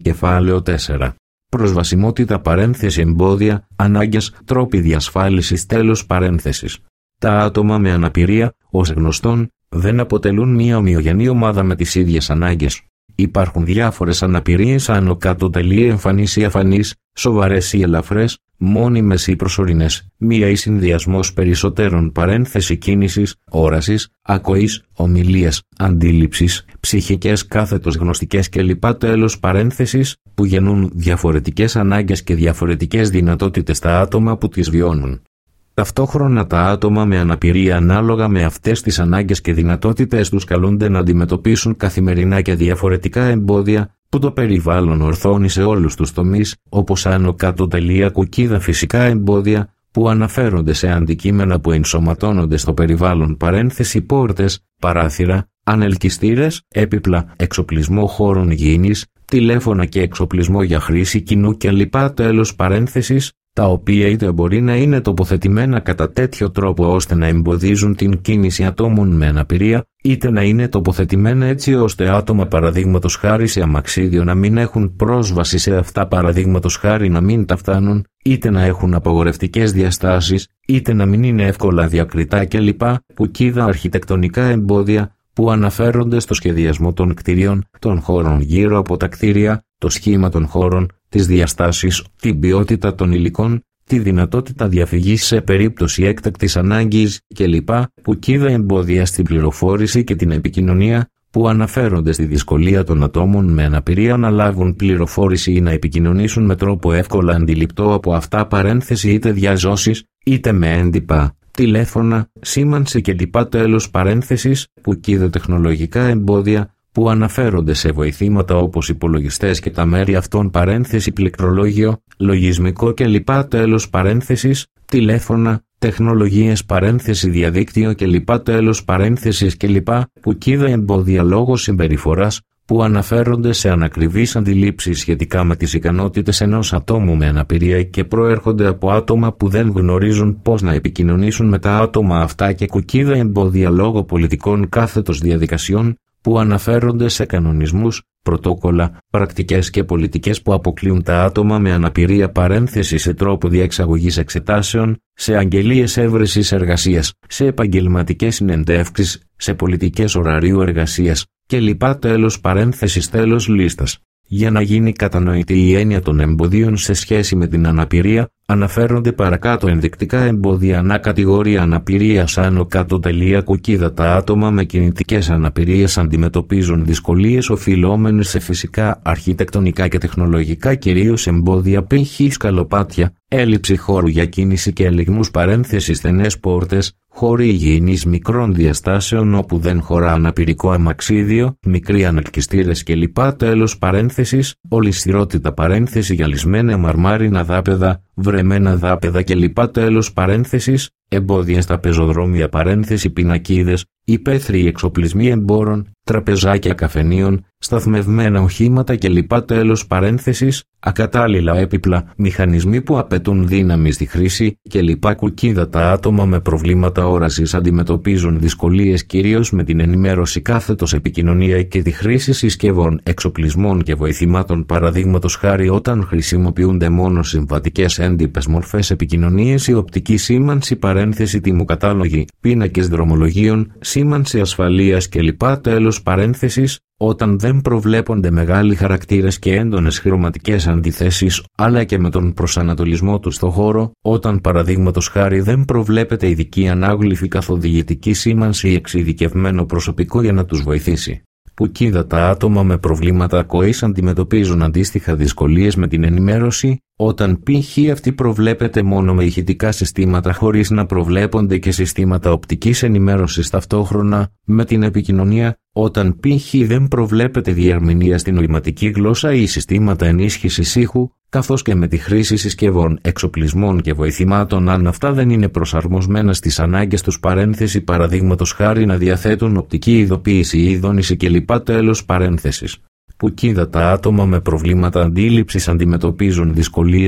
Κεφάλαιο 4. Προσβασιμότητα παρένθεση εμπόδια, ανάγκες, τρόποι διασφάλισης τέλος παρένθεσης. Τα άτομα με αναπηρία, ως γνωστόν, δεν αποτελούν μία ομοιογενή ομάδα με τις ίδιες ανάγκες. Υπάρχουν διάφορες αναπηρίες άνω κάτω τελεία εμφανείς ή αφανείς, σοβαρές ή ελαφρές, μόνιμες ή προσωρινές, μία ή συνδυασμός περισσότερων παρένθεση κίνησης, όρασης, ακοής, ομιλίας, αντίληψης, ψυχικές κάθετος γνωστικές κλπ. Τέλος παρένθεσης, που γεννούν διαφορετικές ανάγκες και διαφορετικές δυνατότητες στα άτομα που τις βιώνουν. Ταυτόχρονα τα άτομα με αναπηρία ανάλογα με αυτές τις ανάγκες και δυνατότητες τους καλούνται να αντιμετωπίσουν καθημερινά και διαφορετικά εμπόδια που το περιβάλλον ορθώνει σε όλους τους τομείς, όπως άνω κάτω τελεία κουκίδα φυσικά εμπόδια που αναφέρονται σε αντικείμενα που ενσωματώνονται στο περιβάλλον παρένθεση πόρτες, παράθυρα, ανελκυστήρες, έπιπλα, εξοπλισμό χώρων υγιεινής, τηλέφωνα και εξοπλισμό για χρήση κοινού κλπ. Τέλος παρένθεσης, τα οποία είτε μπορεί να είναι τοποθετημένα κατά τέτοιο τρόπο ώστε να εμποδίζουν την κίνηση ατόμων με αναπηρία, είτε να είναι τοποθετημένα έτσι ώστε άτομα παραδείγματος χάρη σε αμαξίδιο να μην έχουν πρόσβαση σε αυτά παραδείγματος χάρη να μην τα φτάνουν, είτε να έχουν απαγορευτικές διαστάσεις, είτε να μην είναι εύκολα διακριτά κλπ. Κουκίδα αρχιτεκτονικά εμπόδια που αναφέρονται στο σχεδιασμό των κτηρίων, των χώρων γύρω από τα κτίρια, το σχήμα των χώρων, τις διαστάσεις, την ποιότητα των υλικών, τη δυνατότητα διαφυγής σε περίπτωση έκτακτης ανάγκης κλπ. Κουκίδα εμπόδια στην πληροφόρηση και την επικοινωνία που αναφέρονται στη δυσκολία των ατόμων με αναπηρία να λάβουν πληροφόρηση ή να επικοινωνήσουν με τρόπο εύκολα αντιληπτό από αυτά παρένθεση είτε διαζώσεις είτε με έντυπα, τηλέφωνα, σήμανση κλπ. Τέλος παρένθεσης, κουκίδα τεχνολογικά εμπόδια που αναφέρονται σε βοηθήματα όπως υπολογιστές και τα μέρη αυτών παρένθεση πληκτρολόγιο, λογισμικό κλπ. Τέλος παρένθεσης, τηλέφωνα, τεχνολογίες παρένθεση διαδίκτυο κλπ. Τέλος παρένθεσης κλπ. Κουκίδα εμπόδια λόγω συμπεριφοράς που αναφέρονται σε ανακριβείς αντιλήψεις σχετικά με τις ικανότητες ενός ατόμου με αναπηρία και προέρχονται από άτομα που δεν γνωρίζουν πώς να επικοινωνήσουν με τα άτομα αυτά και κουκίδα εμπόδια λόγω πολιτικών κάθετος διαδικασιών που αναφέρονται σε κανονισμούς, πρωτόκολλα, πρακτικές και πολιτικές που αποκλείουν τα άτομα με αναπηρία παρένθεση σε τρόπο διεξαγωγής εξετάσεων, σε αγγελίες έβρεσης εργασίας, σε επαγγελματικές συνεντεύξεις, σε πολιτικές ωραρίου εργασίας κλπ. Τέλος παρένθεσης τέλος λίστας. Για να γίνει κατανοητή η έννοια των εμποδίων σε σχέση με την αναπηρία, αναφέρονται παρακάτω ενδεικτικά εμπόδια ανά κατηγορία αναπηρίας άνω κάτω τελεία κουκίδα. Τα άτομα με κινητικές αναπηρίες αντιμετωπίζουν δυσκολίες οφειλόμενες σε φυσικά, αρχιτεκτονικά και τεχνολογικά κυρίως εμπόδια π.χ. σκαλοπάτια, έλλειψη χώρου για κίνηση και ελιγμούς παρένθεση στενές πόρτες, χώροι υγιεινής μικρών διαστάσεων όπου δεν χωρά αναπηρικό αμαξίδιο, μικροί ανελκυστήρες κλπ. Τέλος παρένθεσης, ολισθηρότητα παρένθεση γυαλισμένα μαρμάρινα δάπεδα, βρεμένα δάπεδα κλπ. Τέλος παρένθεσης, εμπόδια στα πεζοδρόμια παρένθεση πινακίδες, υπαίθριοι εξοπλισμοί εμπόρων, τραπεζάκια καφενείων, σταθμευμένα οχήματα κλπ. Τέλος παρένθεσης, ακατάλληλα έπιπλα, μηχανισμοί που απαιτούν δύναμη στη χρήση κλπ. Κουκίδα τα άτομα με προβλήματα όρασης αντιμετωπίζουν δυσκολίες κυρίως με την ενημέρωση κάθετος επικοινωνία και τη χρήση συσκευών, εξοπλισμών και βοηθημάτων παραδείγματος χάρη όταν χρησιμοποιούνται μόνο συμβατικές έντυπες μορφές επικοινωνίες ή οπτική σήμανση παρένθεση τιμοκατάλογοι, πίνακες δρομολογίων, σήμανση ασφαλείας κλπ. Τέλος παρένθεσης, όταν δεν προβλέπονται μεγάλοι χαρακτήρες και έντονες χρωματικές αντιθέσεις, αλλά και με τον προσανατολισμό του στο χώρο, όταν παραδείγματος χάρη δεν προβλέπεται ειδική ανάγλυφη καθοδηγητική σήμανση ή εξειδικευμένο προσωπικό για να τους βοηθήσει. Κουκίδα τα άτομα με προβλήματα ακοής αντιμετωπίζουν αντίστοιχα δυσκολίες με την ενημέρωση, όταν π.χ. αυτή προβλέπεται μόνο με ηχητικά συστήματα χωρίς να προβλέπονται και συστήματα οπτικής ενημέρωσης ταυτόχρονα με την επικοινωνία, όταν π.χ. δεν προβλέπεται διερμηνία στην νοηματική γλώσσα ή συστήματα ενίσχυσης ήχου, καθώς και με τη χρήση συσκευών, εξοπλισμών και βοηθημάτων αν αυτά δεν είναι προσαρμοσμένα στις ανάγκες τους παρένθεση παραδείγματος χάρη να διαθέτουν οπτική ειδοποίηση ή ειδώνηση κλπ. Τέλος παρένθεσης. Κουκίδα τα άτομα με προβλήματα αντίληψης αντιμετωπίζουν δυσκολίες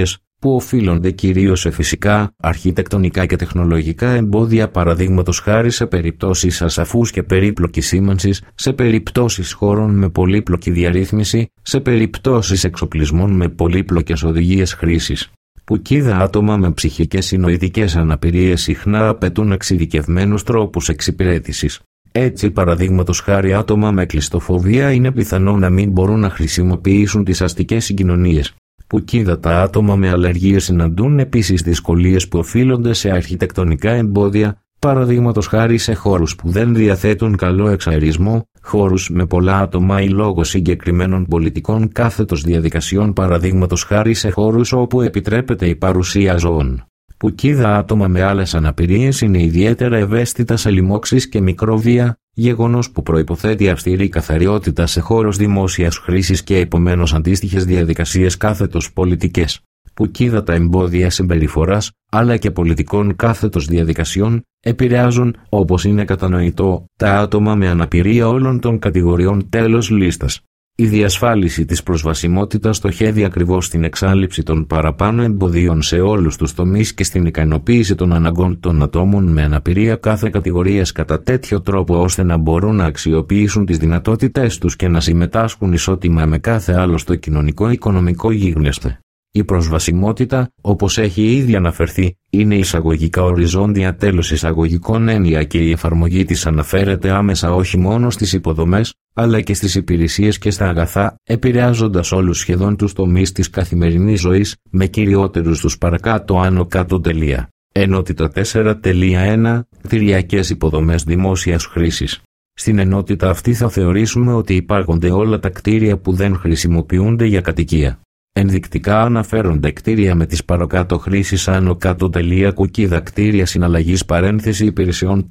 που οφείλονται κυρίως σε φυσικά, αρχιτεκτονικά και τεχνολογικά εμπόδια, παραδείγματος χάρη σε περιπτώσεις ασαφούς και περίπλοκης σήμανσης, σε περιπτώσεις χώρων με πολύπλοκη διαρρύθμιση, σε περιπτώσεις εξοπλισμών με πολύπλοκες οδηγίες χρήσης. Πουκίδα άτομα με ψυχικές ή νοητικές αναπηρίες συχνά απαιτούν εξειδικευμένους τρόπους εξυπηρέτησης. Έτσι, παραδείγματος χάρη, άτομα με κλειστοφοβία είναι πιθανό να μην μπορούν να χρησιμοποιήσουν τις αστικές συγκοινωνίες. Πουκίδα τα άτομα με αλλεργίες συναντούν επίσης δυσκολίες που οφείλονται σε αρχιτεκτονικά εμπόδια, παραδείγματος χάρη σε χώρους που δεν διαθέτουν καλό εξαερισμό, χώρους με πολλά άτομα ή λόγω συγκεκριμένων πολιτικών διαδικασιών, παραδείγματος χάρη σε χώρους όπου επιτρέπεται η παρουσία ζώων. Πουκίδα άτομα με άλλες αναπηρίες είναι ιδιαίτερα ευαίσθητα σε λοιμώξεις και μικρόβια, γεγονός που προϋποθέτει αυστηρή καθαριότητα σε χώρους δημόσιας χρήσης και επομένως αντίστοιχες διαδικασίες πολιτικές. Πουκίδα τα εμπόδια συμπεριφοράς, αλλά και πολιτικών διαδικασιών, επηρεάζουν, όπως είναι κατανοητό, τα άτομα με αναπηρία όλων των κατηγοριών. Τέλος λίστας. Η διασφάλιση της προσβασιμότητας στοχεύει ακριβώς στην εξάλληψη των παραπάνω εμποδίων σε όλους τους τομείς και στην ικανοποίηση των αναγκών των ατόμων με αναπηρία κάθε κατηγορίας κατά τέτοιο τρόπο ώστε να μπορούν να αξιοποιήσουν τις δυνατότητές τους και να συμμετάσχουν ισότιμα με κάθε άλλο στο κοινωνικό-οικονομικό γίγνεσθε. Η προσβασιμότητα, όπως έχει ήδη αναφερθεί, είναι εισαγωγικά οριζόντια τέλος εισαγωγικών έννοια και η εφαρμογή της αναφέρεται άμεσα όχι μόνο στις υποδομές, αλλά και στις υπηρεσίες και στα αγαθά, επηρεάζοντας όλους σχεδόν τους τομείς της καθημερινής ζωής, με κυριότερους τους παρακάτω άνω κάτω. Ενότητα 4.1 Κτηριακές υποδομές δημόσιας χρήσης. Στην ενότητα αυτή θα θεωρήσουμε ότι υπάρχονται όλα τα κτίρια που δεν χρησιμοποιούνται για κατοικία. Ενδεικτικά αναφέρονται κτίρια με τις παρακάτω χρήσεις άνω κάτω. Κουκίδα κτίρια συναλλαγής υπηρεσιών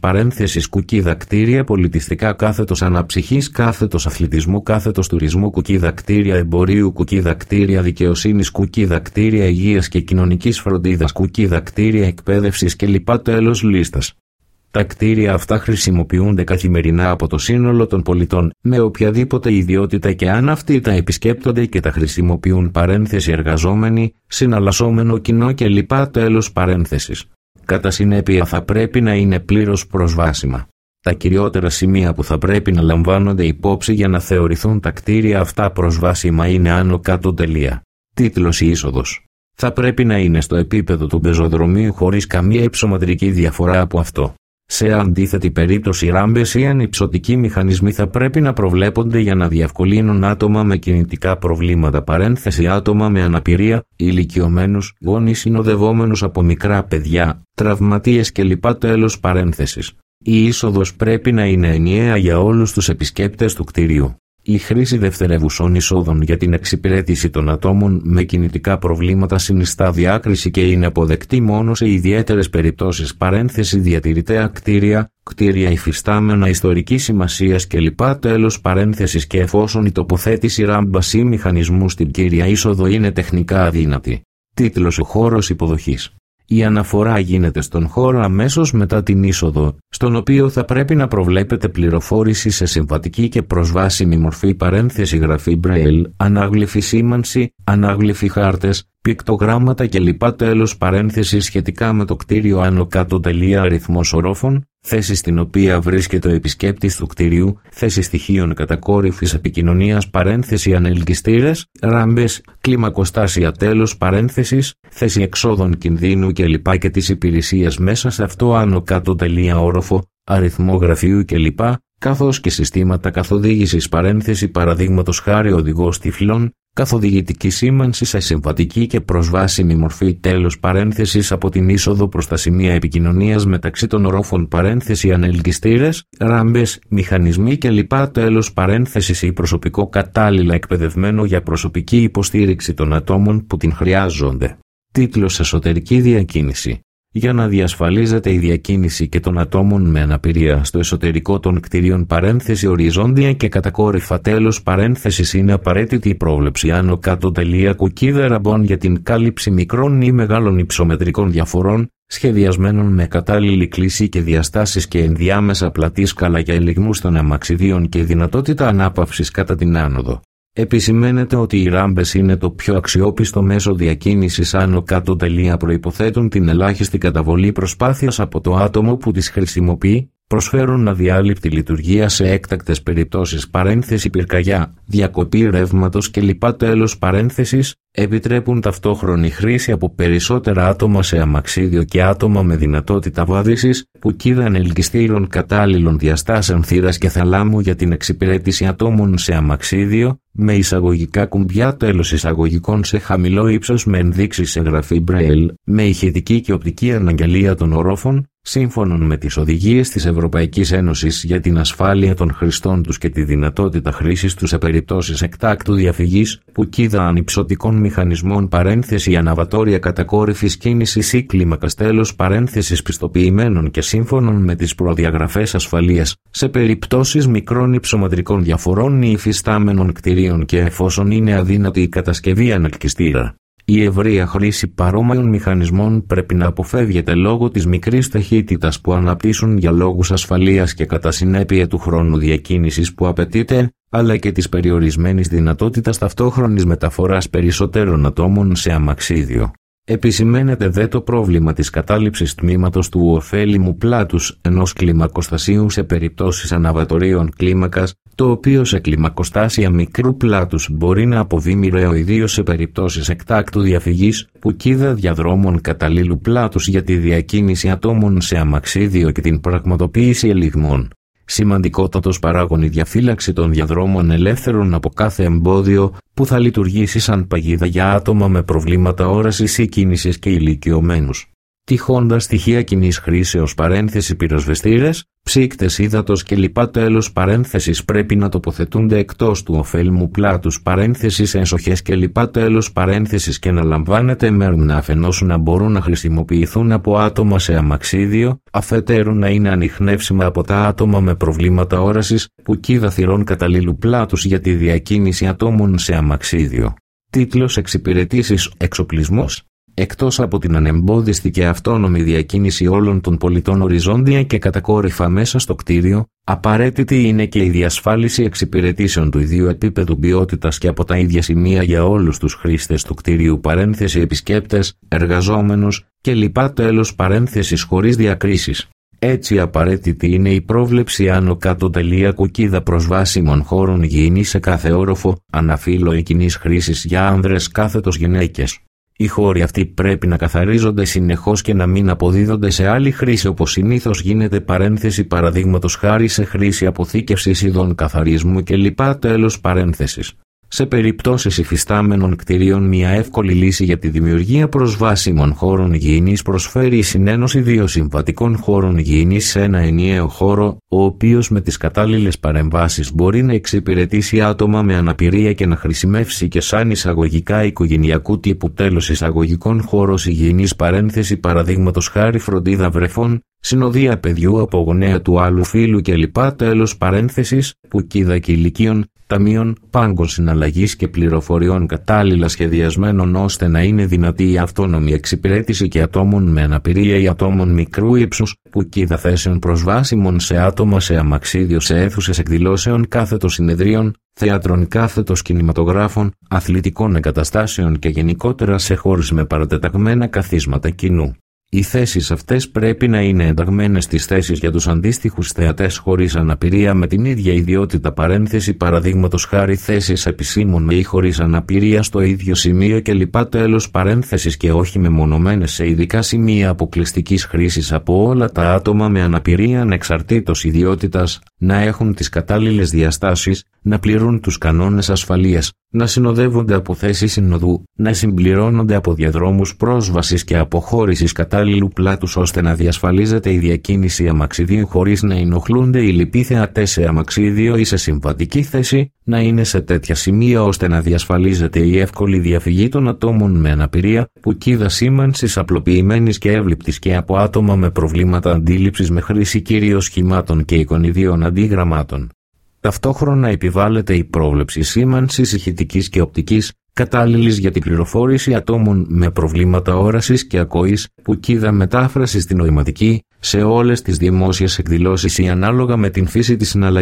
κουκίδα κτίρια πολιτιστικά αναψυχής αθλητισμού τουρισμού κουκίδα κτίρια εμπορίου κουκίδα κτίρια δικαιοσύνης κουκίδα κτίρια υγείας και κοινωνικής φροντίδας κουκίδα κτίρια εκπαίδευσης κλπ. Τέλος λίστας. Τα κτίρια αυτά χρησιμοποιούνται καθημερινά από το σύνολο των πολιτών, με οποιαδήποτε ιδιότητα και αν αυτοί τα επισκέπτονται και τα χρησιμοποιούν εργαζόμενοι, συναλλασσόμενο κοινό κλπ. Τέλος παρένθεσης. Κατά συνέπεια θα πρέπει να είναι πλήρως προσβάσιμα. Τα κυριότερα σημεία που θα πρέπει να λαμβάνονται υπόψη για να θεωρηθούν τα κτίρια αυτά προσβάσιμα είναι άνω κάτω. Τίτλος ή είσοδος. Θα πρέπει να είναι στο επίπεδο του πεζοδρομίου χωρίς καμία υψομετρική διαφορά από αυτό. Σε αντίθετη περίπτωση ράμπες ή ανυψωτικοί μηχανισμοί θα πρέπει να προβλέπονται για να διευκολύνουν άτομα με κινητικά προβλήματα άτομα με αναπηρία, ηλικιωμένους, γονείς συνοδευόμενους από μικρά παιδιά, τραυματίες κλπ. Τέλος παρένθεσης. Η είσοδος πρέπει να είναι ενιαία για όλους τους επισκέπτες του κτηρίου. Η χρήση δευτερεύουσων εισόδων για την εξυπηρέτηση των ατόμων με κινητικά προβλήματα συνιστά διάκριση και είναι αποδεκτή μόνο σε ιδιαίτερες περιπτώσεις διατηρητέα κτίρια, κτίρια υφιστάμενα ιστορικής σημασίας κλπ. Τέλος παρένθεσης και εφόσον η τοποθέτηση ράμπας ή μηχανισμού στην κύρια είσοδο είναι τεχνικά αδύνατη. Τίτλος ο χώρος υποδοχής. Η αναφορά γίνεται στον χώρο αμέσως μετά την είσοδο, στον οποίο θα πρέπει να προβλέπετε πληροφόρηση σε συμβατική και προσβάσιμη μορφή γραφή Braille, ανάγλυφη σήμανση, ανάγλυφοι χάρτες, πικτογράμματα κλπ. Τέλος παρένθεσης σχετικά με το κτίριο άνω κάτω. Αριθμός ορόφων, θέση στην οποία βρίσκεται ο επισκέπτης του κτιρίου, θέση στοιχείων κατακόρυφης επικοινωνίας ανελκυστήρες, ράμπες, κλιμακοστάσια τέλος παρένθεσης, θέση εξόδων κινδύνου κλπ. Και τις υπηρεσίες μέσα σε αυτό άνω κάτω. Όροφο, αριθμό γραφείου κλπ. Καθώς και συστήματα καθοδήγησης παραδείγματος χάρη οδηγός τυφλών, καθοδηγητική σήμανση σε συμβατική και προσβάσιμη μορφή τέλος παρένθεσης από την είσοδο προς τα σημεία επικοινωνίας μεταξύ των ορόφων ανελκυστήρες, ράμπες, μηχανισμοί κλπ. Τέλος παρένθεσης ή προσωπικό κατάλληλα εκπαιδευμένο για προσωπική υποστήριξη των ατόμων που την χρειάζονται. Τίτλος εσωτερική διακίνηση. Για να διασφαλίζεται η διακίνηση και των ατόμων με αναπηρία στο εσωτερικό των κτηρίων οριζόντια και κατακόρυφα τέλος παρένθεσης είναι απαραίτητη η πρόβλεψη άνω κάτω. Κουκίδα ραμπών για την κάλυψη μικρών ή μεγάλων υψομετρικών διαφορών, σχεδιασμένων με κατάλληλη κλίση και διαστάσεις και ενδιάμεσα πλατή σκάλα για ελιγμούς των αμαξιδίων και δυνατότητα ανάπαυσης κατά την άνοδο. Επισημαίνεται ότι οι ράμπες είναι το πιο αξιόπιστο μέσο διακίνησης άνω κάτω. Προϋποθέτουν την ελάχιστη καταβολή προσπάθειας από το άτομο που τις χρησιμοποιεί, προσφέρουν αδιάλειπτη λειτουργία σε έκτακτες περιπτώσεις πυρκαγιά, διακοπή ρεύματος κλπ. Επιτρέπουν ταυτόχρονη χρήση από περισσότερα άτομα σε αμαξίδιο και άτομα με δυνατότητα βάδισης, πουκίδα ελκυστήρων κατάλληλων διαστάσεων θύρας και θαλάμου για την εξυπηρέτηση ατόμων σε αμαξίδιο, με εισαγωγικά κουμπιά εισαγωγικών σε χαμηλό ύψος με ενδείξεις σε γραφή Braille, με ηχητική και οπτική αναγγελία των ορόφων, σύμφωνον με τις οδηγίες της Ευρωπαϊκής Ένωσης για την ασφάλεια των χρηστών τους και τη δυνατότητα χρήσης τους σε περιπτώσεις εκτάκτου διαφυγής, πουκίδα ανυψωτικών μηχανισμών αναβατόρια κατακόρυφης κίνησης ή κλίμακας πιστοποιημένων και σύμφωνων με τις προδιαγραφές ασφαλείας, σε περιπτώσεις μικρών υψομετρικών διαφορών ή υφιστάμενων κτηρίων και εφόσον είναι αδύνατη η κατασκευή ανελκυστήρα. Η ευρεία χρήση παρόμοιων μηχανισμών πρέπει να αποφεύγεται λόγω της μικρής ταχύτητας που αναπτύσσουν για λόγους ασφαλείας και κατά συνέπεια του χρόνου διακίνησης που απαιτείται, αλλά και της περιορισμένης δυνατότητας ταυτόχρονης μεταφοράς περισσότερων ατόμων σε αμαξίδιο. Επισημαίνεται δε το πρόβλημα της κατάληψης τμήματος του ωφέλιμου πλάτους ενός κλιμακοστασίου σε περιπτώσεις αναβατορίων κλίμακας, το οποίο σε κλιμακοστάσια μικρού πλάτους μπορεί να αποβεί μοιραίο ιδίως σε περιπτώσεις εκτάκτου διαφυγής, πουκίδα διαδρόμων καταλήλου πλάτους για τη διακίνηση ατόμων σε αμαξίδιο και την πραγματοποίηση ελιγμών. Σημαντικότατος παράγων η διαφύλαξη των διαδρόμων ελεύθερων από κάθε εμπόδιο που θα λειτουργήσει σαν παγίδα για άτομα με προβλήματα όρασης ή κίνησης και ηλικιωμένους. Τυχόντα στοιχεία κοινής χρήσεως πυροσβεστήρες, ψύκτες ύδατος κλπ. Πρέπει να τοποθετούνται εκτός του ωφέλιμου πλάτους έσοχες κλπ. Και να λαμβάνεται μέρημνα αφενός να μπορούν να χρησιμοποιηθούν από άτομα σε αμαξίδιο, αφετέρου να είναι ανιχνεύσιμα από τα άτομα με προβλήματα όρασης, πουκίδα θυρών καταλήλου πλάτους για τη διακίνηση ατόμων σε αμαξίδιο. Τίτλος εξυπηρετήσεις εξοπλισμός. Εκτός από την ανεμπόδιστη και αυτόνομη διακίνηση όλων των πολιτών οριζόντια και κατακόρυφα μέσα στο κτίριο, απαραίτητη είναι και η διασφάλιση εξυπηρετήσεων του ιδίου επίπεδου ποιότητας και από τα ίδια σημεία για όλους τους χρήστες του κτίριου επισκέπτες, εργαζόμενους κλπ. Χωρίς διακρίσεις. Έτσι απαραίτητη είναι η πρόβλεψη άνω κάτω κουκίδα προσβάσιμων χώρων υγιεινής σε κάθε όροφο, αναφύλο κοινής χρήσης για άνδρες γυναίκες. Οι χώροι αυτοί πρέπει να καθαρίζονται συνεχώς και να μην αποδίδονται σε άλλη χρήση όπως συνήθως γίνεται παραδείγματος χάρη σε χρήση αποθήκευσης ειδών καθαρισμού κλπ. Σε περιπτώσεις υφιστάμενων κτηρίων μια εύκολη λύση για τη δημιουργία προσβάσιμων χώρων υγιεινής προσφέρει η συνένωση δύο συμβατικών χώρων υγιεινής σε ένα ενιαίο χώρο, ο οποίος με τις κατάλληλες παρεμβάσεις μπορεί να εξυπηρετήσει άτομα με αναπηρία και να χρησιμεύσει και σαν εισαγωγικά οικογενειακού τύπου εισαγωγικών χώρος υγιεινής παραδείγματος χάρη φροντίδα βρεφών, συνοδεία παιδιού από γονέα του άλλου φύλου κλπ. Πουκίδα και ηλικίων, ταμείων, πάγκων συναλλαγής και πληροφοριών κατάλληλα σχεδιασμένων ώστε να είναι δυνατή η αυτόνομη εξυπηρέτηση και ατόμων με αναπηρία ή ατόμων μικρού ύψους, πουκίδα θέσεων προσβάσιμων σε άτομα σε αμαξίδιο σε αίθουσες εκδηλώσεων συνεδρίων, θέατρων κινηματογράφων, αθλητικών εγκαταστάσεων και γενικότερα σε χώρες με παρατεταγμένα καθίσματα κοινού. Οι θέσεις αυτές πρέπει να είναι ενταγμένες στις θέσεις για τους αντίστοιχους θεατές χωρίς αναπηρία με την ίδια ιδιότητα παραδείγματος χάρη θέσεις επισήμων ή χωρίς αναπηρία στο ίδιο σημείο κλπ. Και όχι μεμονωμένες σε ειδικά σημεία αποκλειστικής χρήσης από όλα τα άτομα με αναπηρία ανεξαρτήτως ιδιότητας, να έχουν τις κατάλληλες διαστάσεις, να πληρούν τους κανόνες ασφαλείας, να συνοδεύονται από θέσεις συνοδού, να συμπληρώνονται από διαδρόμους πρόσβασης και αποχώρησης κατάλληλου πλάτους ώστε να διασφαλίζεται η διακίνηση αμαξιδίου χωρίς να ενοχλούνται οι λοιποί θεατές σε αμαξίδιο ή σε συμβατική θέση, να είναι σε τέτοια σημεία ώστε να διασφαλίζεται η εύκολη διαφυγή των ατόμων με αναπηρία, πουκίδα σήμανσης απλοποιημένης και εύληπτης και από άτομα με προβλήματα αντίληψης με χρήση κυρίως σχημάτων και εικονιδίων αντιγραμμάτων. Ταυτόχρονα επιβάλλεται η πρόβλεψη σήμανσης ηχητικής και οπτικής, κατάλληλης για την πληροφόρηση ατόμων με προβλήματα όρασης και ακοής, πουκίδα μετάφραση στην νοηματική, σε όλες τις δημόσιες εκδηλώσεις ή ανάλογα με την φύση της συναλλαγής,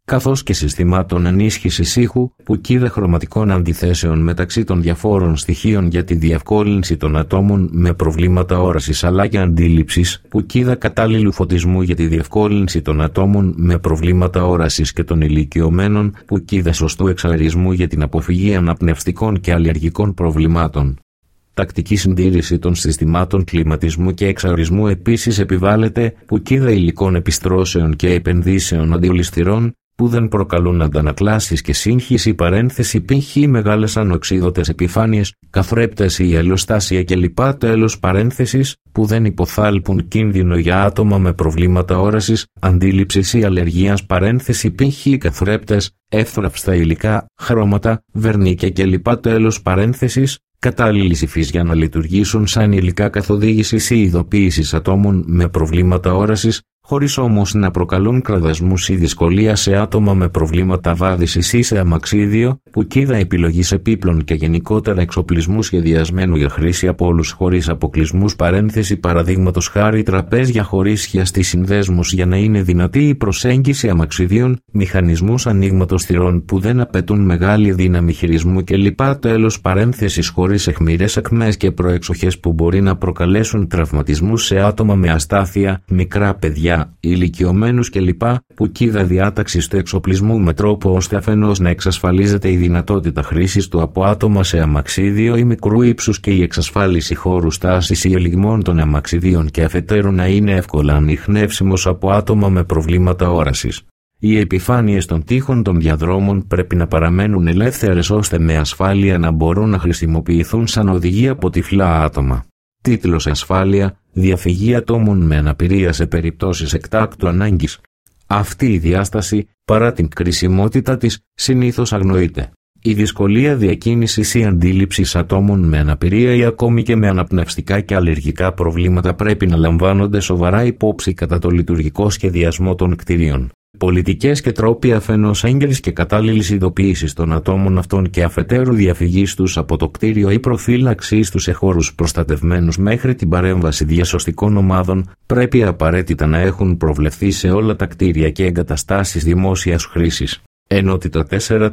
καθώς και συστημάτων ενίσχυσης ήχου, πουκίδα χρωματικών αντιθέσεων μεταξύ των διαφόρων στοιχείων για τη διευκόλυνση των ατόμων με προβλήματα όρασης αλλά και αντίληψης, πουκίδα κατάλληλου φωτισμού για τη διευκόλυνση των ατόμων με προβλήματα όρασης και των ηλικιωμένων, πουκίδα σωστού εξαερισμού για την αποφυγή αναπνευστικών και αλλεργικών προβλημάτων. Τακτική συντήρηση των συστημάτων κλιματισμού και εξαερισμού επίσης επιβάλλεται, πουκίδα υλικών επιστρώσεων και επενδύσεων αντιολισθηρών, που δεν προκαλούν αντανακλάσεις και σύγχυση παρένθεση π.χ. μεγάλες ανοξίδωτες επιφάνειες, καθρέπτες ή ελοστάσια κλπ. Τέλος παρένθεσης, που δεν υποθάλπουν κίνδυνο για άτομα με προβλήματα όρασης, αντίληψης ή αλλεργίας παρένθεση π.χ. καθρέπτες, εύθραυστα υλικά, χρώματα, βερνίκια κλπ. Τέλος παρένθεσης, κατάλληλης υφής για να λειτουργήσουν σαν υλικά καθοδήγησης ή ειδοποίησης ατόμων με προβλήματα όρασης, χωρίς όμως να προκαλούν κραδασμούς ή δυσκολία σε άτομα με προβλήματα βάδισης ή σε αμαξίδιο, πουκίδα επιλογής επίπλων και γενικότερα εξοπλισμού σχεδιασμένου για χρήση από όλους χωρίς αποκλεισμούς παρένθεση παραδείγματος χάρη τραπέζια χωρίς χιαστή συνδέσμους για να είναι δυνατή η προσέγγιση αμαξιδίων, μηχανισμούς ανοίγματος θυρών που δεν απαιτούν μεγάλη δύναμη χειρισμού κλπ. Τέλος παρένθεσης χωρίς αιχμηρές ακμές και προεξοχές που μπορεί να προκαλέσουν τραυματισμούς σε άτομα με αστάθεια, μικρά παιδιά, ηλικιωμένους κλπ. Πουκίδα διάταξης του εξοπλισμού με τρόπο ώστε αφενός να εξασφαλίζεται η δυνατότητα χρήσης του από άτομα σε αμαξίδιο ή μικρού ύψους και η εξασφάλιση χώρου στάσης ή ελιγμών των αμαξιδίων και αφετέρου να είναι εύκολα ανιχνεύσιμος από άτομα με προβλήματα όρασης. Οι επιφάνειες των τοίχων των διαδρόμων πρέπει να παραμένουν ελεύθερες ώστε με ασφάλεια να μπορούν να χρησιμοποιηθούν σαν οδηγία από τυφλά άτομα. Τίτλος Ασφάλεια, διαφυγή ατόμων με αναπηρία σε περιπτώσεις εκτάκτου ανάγκης. Αυτή η διάσταση, παρά την κρισιμότητα της, συνήθως αγνοείται. Η δυσκολία διακίνησης ή αντίληψης ατόμων με αναπηρία ή ακόμη και με αναπνευστικά και αλλεργικά προβλήματα πρέπει να λαμβάνονται σοβαρά υπόψη κατά το λειτουργικό σχεδιασμό των κτηρίων. Πολιτικές και τρόποι αφενός έγκαιρης και κατάλληλης ειδοποίησης των ατόμων αυτών και αφετέρου διαφυγής τους από το κτίριο ή προφύλαξής τους σε χώρους προστατευμένους μέχρι την παρέμβαση διασωστικών ομάδων πρέπει απαραίτητα να έχουν προβλεφθεί σε όλα τα κτίρια και εγκαταστάσεις δημόσιας χρήσης. Ενότητα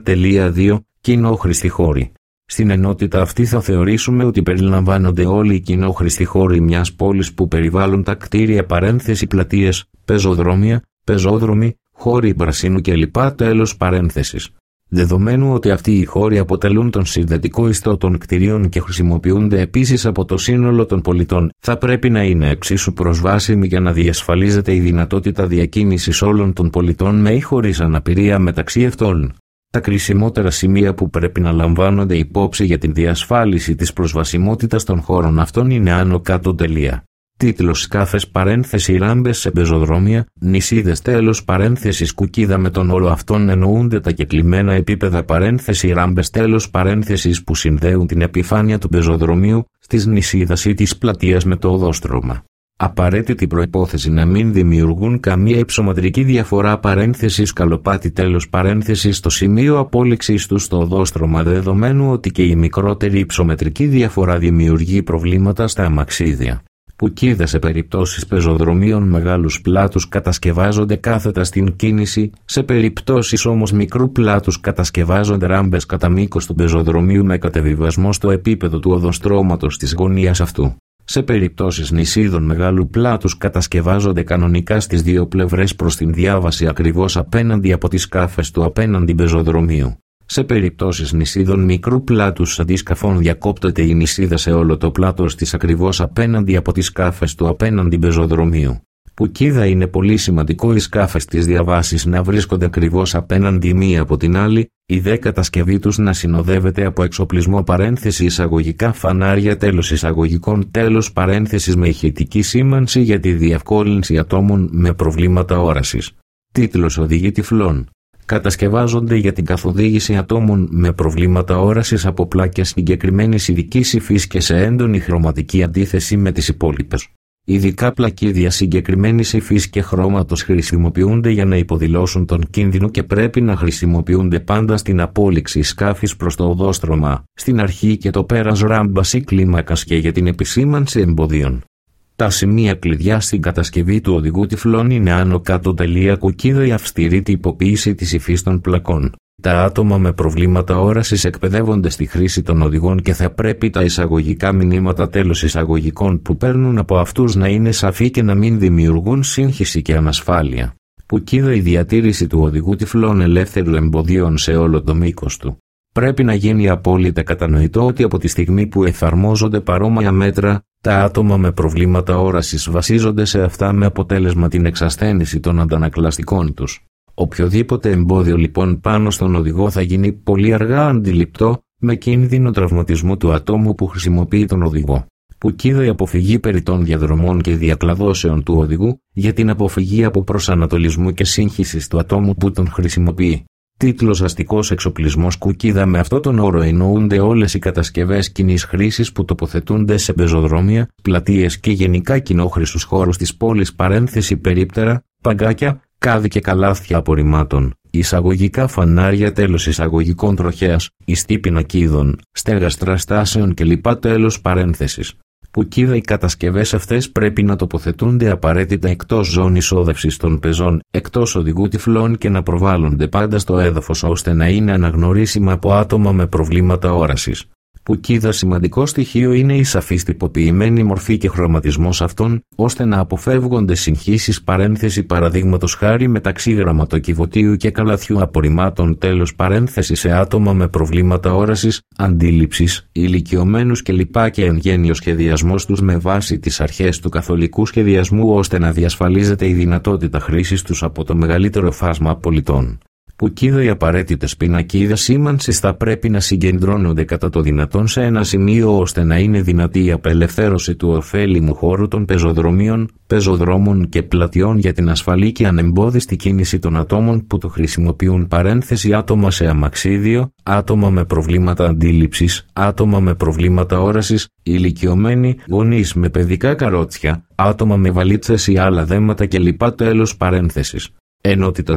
4.2 Κοινόχρηστοι χώροι. Στην ενότητα αυτή θα θεωρήσουμε ότι περιλαμβάνονται όλοι οι κοινόχρηστοι χώροι μιας πόλης που περιβάλλουν τα κτίρια παρένθεση πλατείες, πεζοδρόμια, πεζόδρομοι, χώροι πρασίνου κλπ. Τέλος παρένθεσης. Δεδομένου ότι αυτοί οι χώροι αποτελούν τον συνδετικό ιστό των κτηρίων και χρησιμοποιούνται επίσης από το σύνολο των πολιτών, θα πρέπει να είναι εξίσου προσβάσιμοι για να διασφαλίζεται η δυνατότητα διακίνησης όλων των πολιτών με ή χωρίς αναπηρία μεταξύ αυτών. Τα κρισιμότερα σημεία που πρέπει να λαμβάνονται υπόψη για την διασφάλιση της προσβασιμότητας των χώρων αυτών είναι άνω κάτω τελεία. Τίτλος σκάφες παρένθεση ράμπες σε πεζοδρόμια, νησίδες τέλος παρένθεσης κουκίδα με τον όρο αυτόν εννοούνται τα κεκλειμένα επίπεδα παρένθεση ράμπες τέλος παρένθεσης που συνδέουν την επιφάνεια του πεζοδρομίου, της νησίδας ή της πλατείας με το οδόστρωμα. Απαραίτητη προϋπόθεση να μην δημιουργούν καμία υψομετρική διαφορά παρένθεση σκαλοπάτι τέλος παρένθεση στο σημείο απόλυξης του στο οδόστρωμα δεδομένου ότι και η μικρότερη υψομετρική διαφορά δημιουργεί προβλήματα στα αμαξίδια. Πουκίδα σε περιπτώσεις πεζοδρομίων μεγάλους πλάτους κατασκευάζονται κάθετα στην κίνηση, σε περιπτώσεις όμως μικρού πλάτους κατασκευάζονται ράμπες κατά μήκος του πεζοδρομίου με κατεβιβασμό στο επίπεδο του οδοστρώματος της γωνίας αυτού. Σε περιπτώσεις νησίδων μεγάλου πλάτους κατασκευάζονται κανονικά στις δύο πλευρές προς την διάβαση ακριβώς απέναντι από τις σκάφες του απέναντι πεζοδρομίου. Σε περιπτώσεις νησίδων μικρού πλάτους αντίσκαφων διακόπτεται η νησίδα σε όλο το πλάτος της ακριβώς απέναντι από τις σκάφες του απέναντι πεζοδρομίου. Πουκίδα είναι πολύ σημαντικό οι σκάφες της διαβάσης να βρίσκονται ακριβώς απέναντι μία από την άλλη, η δε κατασκευή τους να συνοδεύεται από εξοπλισμό παρένθεση εισαγωγικά φανάρια τέλος εισαγωγικών τέλος παρένθεσης με ηχητική σήμανση για τη διευκόλυνση ατόμων με προβλήματα όρασης. Τίτλος οδηγή τυφλών. Κατασκευάζονται για την καθοδήγηση ατόμων με προβλήματα όρασης από πλάκες συγκεκριμένης ειδικής υφής και σε έντονη χρωματική αντίθεση με τις υπόλοιπες. Ειδικά πλακίδια συγκεκριμένης υφής και χρώματος χρησιμοποιούνται για να υποδηλώσουν τον κίνδυνο και πρέπει να χρησιμοποιούνται πάντα στην απόλυξη σκάφης προς το οδόστρωμα, στην αρχή και το πέρας ράμπας ή κλίμακας και για την επισήμανση εμποδίων. Τα σημεία κλειδιά στην κατασκευή του οδηγού τυφλών είναι άνω κάτω κουκίδα η αυστηρή τυποποίηση της υφής των πλακών. Τα άτομα με προβλήματα όρασης εκπαιδεύονται στη χρήση των οδηγών και θα πρέπει τα εισαγωγικά μηνύματα τέλος εισαγωγικών που παίρνουν από αυτούς να είναι σαφή και να μην δημιουργούν σύγχυση και ανασφάλεια. Κουκίδα η διατήρηση του οδηγού τυφλών ελεύθερου εμποδίων σε όλο το μήκος του. Πρέπει να γίνει απόλυτα κατανοητό ότι από τη στιγμή που εφαρμόζονται παρόμοια μέτρα, τα άτομα με προβλήματα όρασης βασίζονται σε αυτά με αποτέλεσμα την εξασθένηση των αντανακλαστικών τους. Οποιοδήποτε εμπόδιο λοιπόν πάνω στον οδηγό θα γίνει πολύ αργά αντιληπτό, με κίνδυνο τραυματισμού του ατόμου που χρησιμοποιεί τον οδηγό. Κουκίδα η αποφυγή περιττών διαδρομών και διακλαδώσεων του οδηγού, για την αποφυγή από προσανατολισμού και σύγχυσης του ατόμου που τον χρησιμοποιεί. Τίτλος αστικός εξοπλισμός. Κουκίδα. Με αυτό τον όρο εννοούνται όλες οι κατασκευές κοινής χρήσης που τοποθετούνται σε πεζοδρόμια, πλατείες και γενικά κοινόχρηστους χώρους της πόλης. Περίπτερα, παγκάκια, κάδι και καλάθια απορριμμάτων, εισαγωγικά φανάρια τέλος εισαγωγικών τροχέας, ιστοί πινακίδων, στέγαστρα στάσεων κλπ. Τέλος παρένθεσης. Κουκίδα. Οι κατασκευές αυτές πρέπει να τοποθετούνται απαραίτητα εκτός ζώνης όδευσης των πεζών, εκτός οδηγού τυφλών και να προβάλλονται πάντα στο έδαφος ώστε να είναι αναγνωρίσιμα από άτομα με προβλήματα όρασης. Κουκίδα. Σημαντικό στοιχείο είναι η σαφής τυποποιημένη μορφή και χρωματισμός αυτών, ώστε να αποφεύγονται συγχύσεις. Παραδείγματος χάρη μεταξύ γραμματοκιβωτίου και καλαθιού απορριμμάτων τέλος παρένθεση σε άτομα με προβλήματα όρασης, αντίληψης, ηλικιωμένους κλπ. Και εν γένει ο σχεδιασμός τους με βάση τις αρχές του καθολικού σχεδιασμού ώστε να διασφαλίζεται η δυνατότητα χρήσης τους από το μεγαλύτερο φάσμα πολιτών. Κουκίδα. Οι απαραίτητες πινακίδες σήμανσης θα πρέπει να συγκεντρώνονται κατά το δυνατόν σε ένα σημείο ώστε να είναι δυνατή η απελευθέρωση του ωφέλιμου χώρου των πεζοδρομίων, πεζοδρόμων και πλατιών για την ασφαλή και ανεμπόδιστη κίνηση των ατόμων που το χρησιμοποιούν. Άτομα σε αμαξίδιο, άτομα με προβλήματα αντίληψης, άτομα με προβλήματα όρασης, ηλικιωμένοι, γονείς με παιδικά καρότσια, άτομα με βαλίτσες ή άλλα δέματα κλπ. Τέλος παρένθεσης. Ενότητα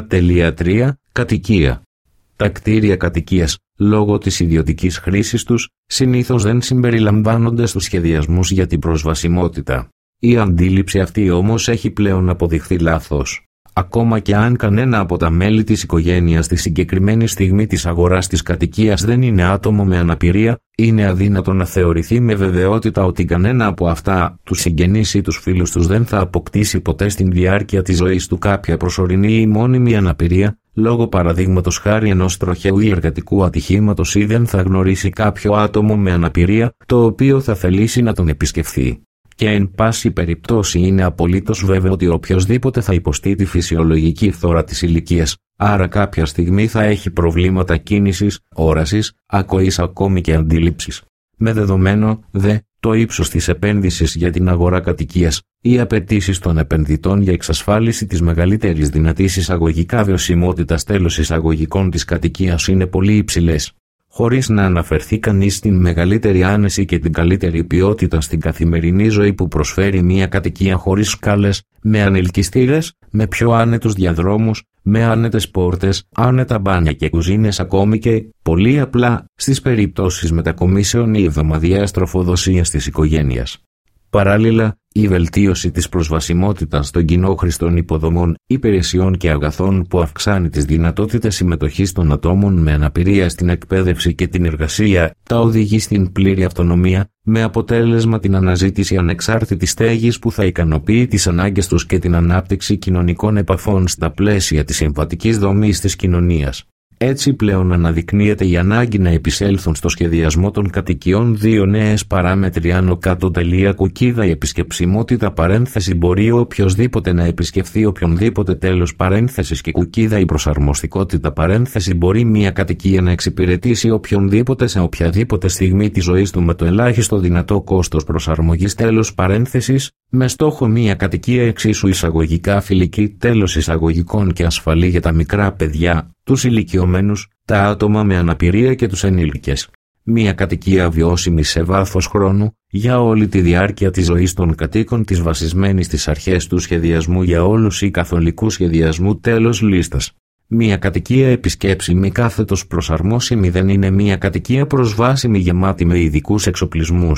4.3. Κατοικία. Τα κτίρια κατοικίας, λόγω της ιδιωτικής χρήσης τους, συνήθως δεν συμπεριλαμβάνονται στους σχεδιασμούς για την προσβασιμότητα. Η αντίληψη αυτή όμως έχει πλέον αποδειχθεί λάθος. Ακόμα και αν κανένα από τα μέλη της οικογένειας στη συγκεκριμένη στιγμή της αγοράς της κατοικίας δεν είναι άτομο με αναπηρία, είναι αδύνατο να θεωρηθεί με βεβαιότητα ότι κανένα από αυτά, τους συγγενείς ή τους φίλους τους δεν θα αποκτήσει ποτέ στην διάρκεια της ζωής του κάποια προσωρινή ή μόνιμη αναπηρία, λόγω παραδείγματος χάρη ενός τροχαίου ή εργατικού ατυχήματος ή δεν θα γνωρίσει κάποιο άτομο με αναπηρία, το οποίο θα θελήσει να τον επισκεφθεί. Και εν πάση περιπτώσει είναι απολύτως βέβαιο ότι οποιοσδήποτε θα υποστεί τη φυσιολογική φθορά της ηλικίας, άρα κάποια στιγμή θα έχει προβλήματα κίνησης, όρασης, ακοής ακόμη και αντίληψης. Με δεδομένο, το ύψος της επένδυσης για την αγορά κατοικίας, οι απαιτήσεις των επενδυτών για εξασφάλιση της μεγαλύτερης δυνατής εισαγωγικά βιωσιμότητας τέλος εισαγωγικών της κατοικίας είναι πολύ υψηλές. Χωρίς να αναφερθεί κανείς στην μεγαλύτερη άνεση και την καλύτερη ποιότητα στην καθημερινή ζωή που προσφέρει μια κατοικία χωρίς σκάλες, με ανελκυστήρες, με πιο άνετους διαδρόμους, με άνετες πόρτες, άνετα μπάνια και κουζίνες ακόμη και, πολύ απλά, στις περιπτώσεις μετακομίσεων ή εβδομαδιαίας τροφοδοσίας της οικογένειας. Παράλληλα, η βελτίωση της προσβασιμότητας των κοινόχρηστων υποδομών, υπηρεσιών και αγαθών που αυξάνει τις δυνατότητες συμμετοχής των ατόμων με αναπηρία στην εκπαίδευση και την εργασία, τα οδηγεί στην πλήρη αυτονομία, με αποτέλεσμα την αναζήτηση ανεξάρτητης στέγης που θα ικανοποιεί τις ανάγκες τους και την ανάπτυξη κοινωνικών επαφών στα πλαίσια της συμβατικής δομής της κοινωνίας. Έτσι πλέον αναδεικνύεται η ανάγκη να επισέλθουν στο σχεδιασμό των κατοικιών δύο νέες παράμετροι άνω κάτω κουκίδα. Η επισκεψιμότητα παρένθεση μπορεί οποιοσδήποτε να επισκεφθεί οποιονδήποτε τέλος παρένθεσης και κουκίδα. Η προσαρμοστικότητα παρένθεση μπορεί μια κατοικία να εξυπηρετήσει οποιονδήποτε σε οποιαδήποτε στιγμή της ζωής του με το ελάχιστο δυνατό κόστος προσαρμογής τέλος παρένθεσης, με στόχο μια κατοικία εξίσου εισαγωγικά φιλική τέλος εισαγωγικών και ασφαλή για τα μικρά παιδιά, τους ηλικιωμένους, τα άτομα με αναπηρία και τους ενήλικες. Μια κατοικία βιώσιμη σε βάθος χρόνου, για όλη τη διάρκεια της ζωής των κατοίκων της βασισμένη στις αρχές του σχεδιασμού για όλους ή καθολικού σχεδιασμού τέλος λίστας. Μια κατοικία επισκέψιμη κάθετος προσαρμόσιμη δεν είναι μια κατοικία προσβάσιμη γεμάτη με ειδικούς εξοπλισμούς.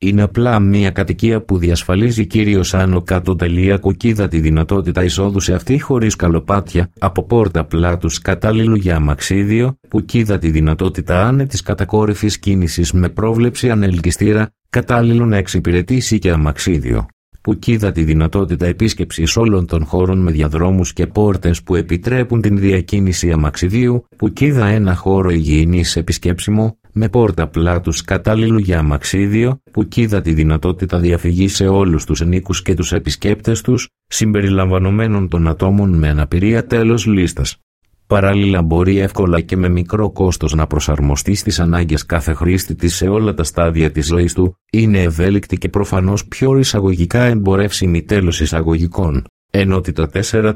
Είναι απλά μια κατοικία που διασφαλίζει κυρίως άνω κάτω κουκίδα τη δυνατότητα εισόδου σε αυτή χωρίς καλοπάτια, από πόρτα πλάτους κατάλληλου για αμαξίδιο, κουκίδα τη δυνατότητα άνετης κατακόρυφης κίνησης με πρόβλεψη ανελκυστήρα, κατάλληλο να εξυπηρετήσει και αμαξίδιο. Κουκίδα τη δυνατότητα επίσκεψης όλων των χώρων με διαδρόμους και πόρτες που επιτρέπουν την διακίνηση αμαξιδίου, κουκίδα ένα χώρο υγιεινής επισκέψιμο, με πόρτα πλάτους κατάλληλου για αμαξίδιο, κουκίδα τη δυνατότητα διαφυγής σε όλους τους ενίκους και τους επισκέπτες τους, συμπεριλαμβανομένων των ατόμων με αναπηρία τέλος λίστας. Παράλληλα μπορεί εύκολα και με μικρό κόστος να προσαρμοστεί στις ανάγκες κάθε χρήστη της σε όλα τα στάδια της ζωής του, είναι ευέλικτη και προφανώς πιο εισαγωγικά εμπορεύσιμη τέλος εισαγωγικών. Ενότητα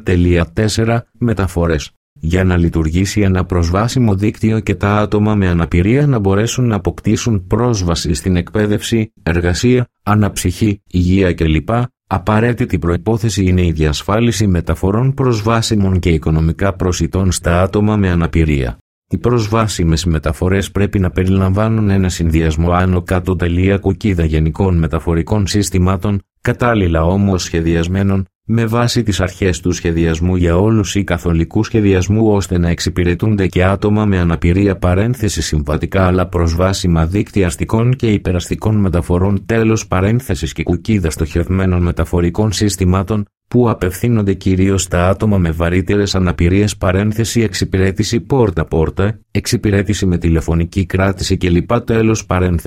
4.4 Μεταφορές. Για να λειτουργήσει ένα προσβάσιμο δίκτυο και τα άτομα με αναπηρία να μπορέσουν να αποκτήσουν πρόσβαση στην εκπαίδευση, εργασία, αναψυχή, υγεία κλπ. Απαραίτητη προϋπόθεση είναι η διασφάλιση μεταφορών προσβάσιμων και οικονομικά προσιτών στα άτομα με αναπηρία. Οι προσβάσιμες μεταφορές πρέπει να περιλαμβάνουν ένα συνδυασμό άνω κάτω κουκίδα γενικών μεταφορικών συστημάτων, κατάλληλα όμως σχεδιασμένων, με βάση τις αρχές του σχεδιασμού για όλους ή καθολικού σχεδιασμού ώστε να εξυπηρετούνται και άτομα με αναπηρία συμβατικά αλλά προσβάσιμα δίκτυα αστικών και υπεραστικών μεταφορών τέλος και κουκίδα στοχευμένων μεταφορικών συστημάτων που απευθύνονται κυρίως στα άτομα με βαρύτερες αναπηρίες εξυπηρέτηση πόρτα-πόρτα, εξυπηρέτηση με τηλεφωνική κράτηση κλπ. Τέλος.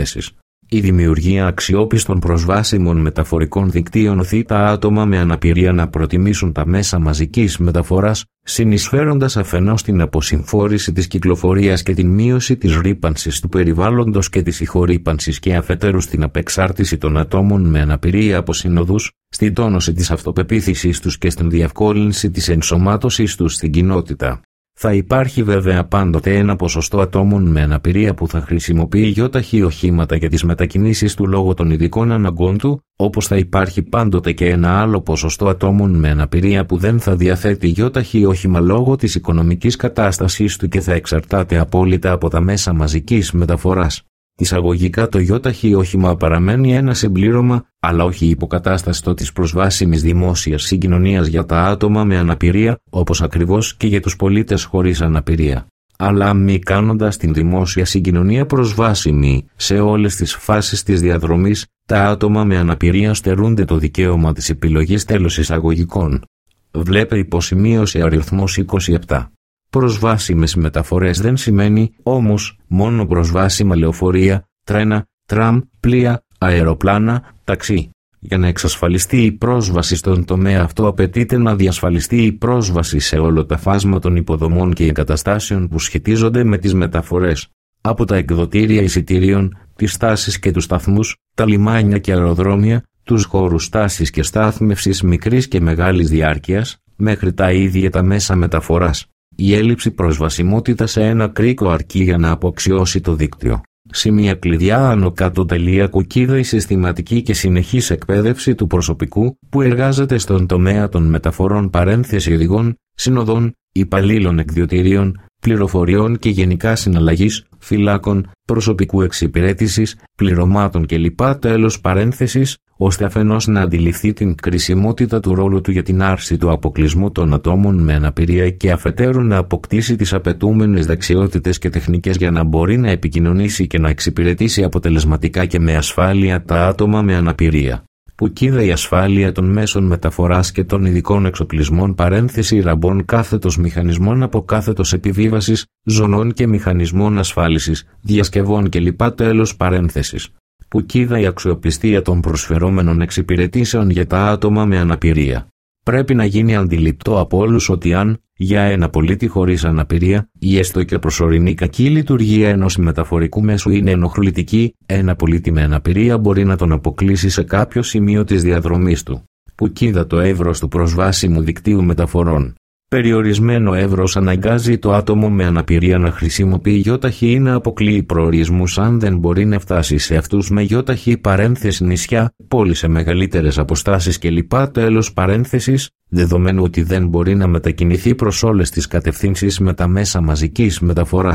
Η δημιουργία αξιόπιστων προσβάσιμων μεταφορικών δικτύων οθεί τα άτομα με αναπηρία να προτιμήσουν τα μέσα μαζικής μεταφοράς, συνεισφέροντας αφενός την αποσυμφόρηση της κυκλοφορίας και την μείωση της ρύπανσης του περιβάλλοντος και της ηχορύπανσης και αφετέρου στην απεξάρτηση των ατόμων με αναπηρία από συνοδούς, στην τόνωση της αυτοπεποίθησης τους και στην διευκόλυνση της ενσωμάτωσης τους στην κοινότητα. Θα υπάρχει βέβαια πάντοτε ένα ποσοστό ατόμων με αναπηρία που θα χρησιμοποιεί γιοταχή οχήματα για τις μετακινήσεις του λόγω των ειδικών αναγκών του, όπως θα υπάρχει πάντοτε και ένα άλλο ποσοστό ατόμων με αναπηρία που δεν θα διαθέτει γιοταχή όχημα λόγω της οικονομικής κατάστασής του και θα εξαρτάται απόλυτα από τα μέσα μαζικής μεταφοράς. Εισαγωγικά το γιοταχή όχημα παραμένει ένα συμπλήρωμα, αλλά όχι υποκατάσταση της προσβάσιμης δημόσιας συγκοινωνίας για τα άτομα με αναπηρία, όπως ακριβώς και για τους πολίτες χωρίς αναπηρία. Αλλά μη κάνοντας την δημόσια συγκοινωνία προσβάσιμη σε όλες τις φάσεις της διαδρομής, τα άτομα με αναπηρία στερούνται το δικαίωμα της επιλογής τέλος εισαγωγικών. Βλέπε υποσημείωση αριθμός 27. Προσβάσιμες μεταφορές δεν σημαίνει, όμως, μόνο προσβάσιμα λεωφορεία, τρένα, τραμ, πλοία, αεροπλάνα, ταξί. Για να εξασφαλιστεί η πρόσβαση στον τομέα αυτό απαιτείται να διασφαλιστεί η πρόσβαση σε όλο το φάσμα των υποδομών και εγκαταστάσεων που σχετίζονται με τις μεταφορές. Από τα εκδοτήρια εισιτηρίων, τις στάσεις και τους σταθμούς, τα λιμάνια και αεροδρόμια, τους χώρους στάσης και στάθμευσης μικρής και μεγάλης διάρκειας, μέχρι τα ίδια τα μέσα μεταφοράς. Η έλλειψη προσβασιμότητα σε ένα κρίκο αρκεί για να αποξιώσει το δίκτυο. Σημεία κλειδιά άνω κάτω κουκίδα η συστηματική και συνεχής εκπαίδευση του προσωπικού που εργάζεται στον τομέα των μεταφορών οδηγών, συνοδών, υπαλλήλων εκδιοτηρίων, πληροφοριών και γενικά συναλλαγής, φυλάκων, προσωπικού εξυπηρέτησης, πληρωμάτων κλπ. Τέλος παρένθεσης, ώστε αφενός να αντιληφθεί την κρισιμότητα του ρόλου του για την άρση του αποκλεισμού των ατόμων με αναπηρία και αφετέρου να αποκτήσει τις απαιτούμενες δεξιότητες και τεχνικές για να μπορεί να επικοινωνήσει και να εξυπηρετήσει αποτελεσματικά και με ασφάλεια τα άτομα με αναπηρία. Κουκίδα η ασφάλεια των μέσων μεταφοράς και των ειδικών εξοπλισμών ραμπών μηχανισμών από επιβίβασης, ζωνών και μηχανισμών ασφάλισης, διασκευών κλπ. Τέλος παρένθεσης. Κουκίδα η αξιοπιστία των προσφερόμενων εξυπηρετήσεων για τα άτομα με αναπηρία. Πρέπει να γίνει αντιληπτό από όλους ότι αν, για ένα πολίτη χωρίς αναπηρία, η έστω και προσωρινή κακή λειτουργία ενός μεταφορικού μέσου είναι ενοχλητική, ένα πολίτη με αναπηρία μπορεί να τον αποκλείσει σε κάποιο σημείο της διαδρομής του. Κουκίδα το εύρος του προσβάσιμου δικτύου μεταφορών. Περιορισμένο εύρος αναγκάζει το άτομο με αναπηρία να χρησιμοποιεί γιοταχή ή να αποκλείει προορισμούς αν δεν μπορεί να φτάσει σε αυτούς με γιοταχή νησιά, πόλεις σε μεγαλύτερες αποστάσεις κλπ. Τέλος παρένθεσης, δεδομένου ότι δεν μπορεί να μετακινηθεί προς όλες τις κατευθύνσεις με τα μέσα μαζικής μεταφοράς.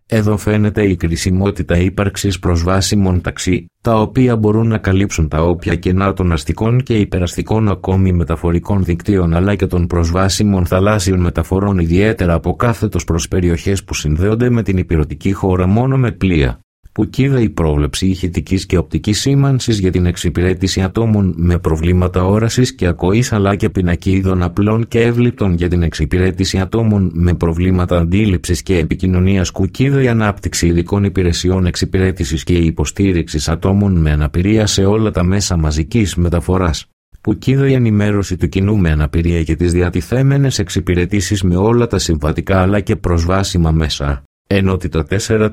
Εδώ φαίνεται η κρισιμότητα ύπαρξης προσβάσιμων ταξί, τα οποία μπορούν να καλύψουν τα όποια κενά των αστικών και υπεραστικών ακόμη μεταφορικών δικτύων αλλά και των προσβάσιμων θαλάσσιων μεταφορών, ιδιαίτερα από κάθετος προς περιοχές που συνδέονται με την υπηρετική χώρα μόνο με πλοία. Που κοίδα η πρόβλεψη ηχητικής και οπτικής σήμανσης για την εξυπηρέτηση ατόμων με προβλήματα όρασης και ακοής αλλά και πινακίδων απλών και εύληπτων για την εξυπηρέτηση ατόμων με προβλήματα αντίληψης και επικοινωνίας. Κουκίδα η ανάπτυξη ειδικών υπηρεσιών εξυπηρέτησης και υποστήριξης ατόμων με αναπηρία σε όλα τα μέσα μαζικής μεταφοράς. Πουκίδα η ενημέρωση του κοινού με αναπηρία και τις διατηθέμενες εξυπηρετήσεις με όλα τα συμβατικά αλλά και προσβάσιμα μέσα. Ενότητα